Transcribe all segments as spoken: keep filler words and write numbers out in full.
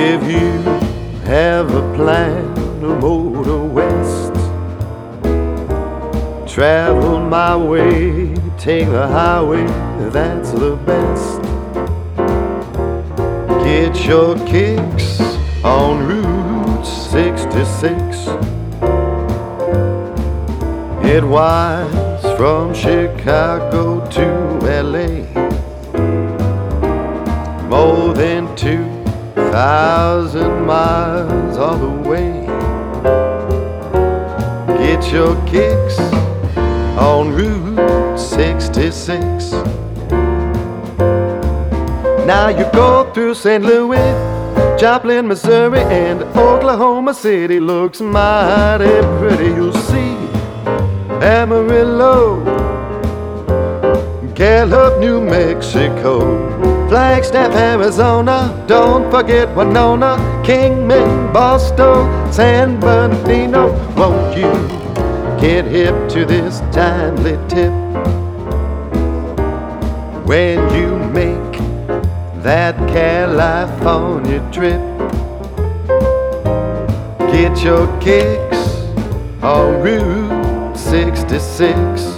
If you have a plan to motor west, travel my way, take the highway, that's the best. Get your kicks on Route sixty-six. It winds from Chicago to L A, more than two thousand miles all the way. Get your kicks on Route sixty-six. Now you go through Saint Louis, Joplin, Missouri, and Oklahoma City. Looks mighty pretty. You'll see Amarillo, Gallup, New Mexico, Flagstaff, Arizona. Don't forget Winona, Kingman, Boston, San Bernardino. Won't you get hip to this timely tip when you make that California trip? Get your kicks on Route sixty-six.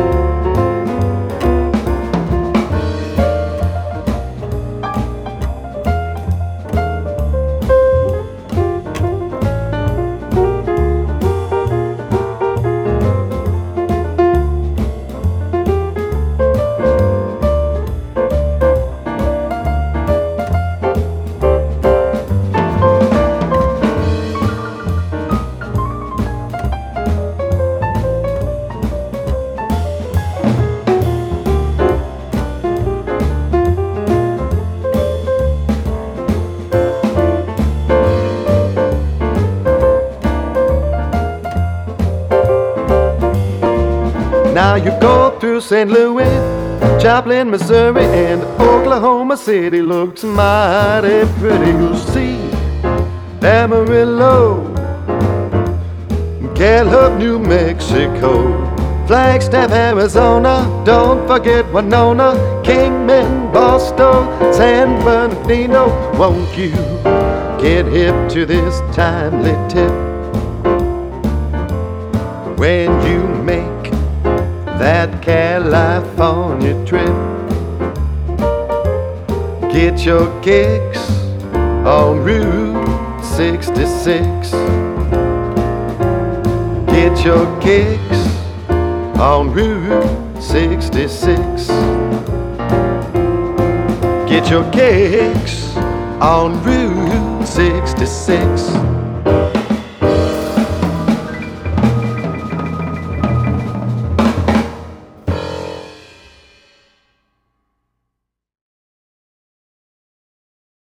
Now you go through Saint Louis, Joplin, Missouri, and Oklahoma City. Looks mighty pretty. You'll see Amarillo, Gallup, New Mexico, Flagstaff, Arizona. Don't forget Winona, Kingman, Boston, San Bernardino. Won't you get hip to this timely tip when you make that California trip? Get your kicks on Route sixty-six. Get your kicks on Route sixty-six. Get your kicks on Route sixty-six.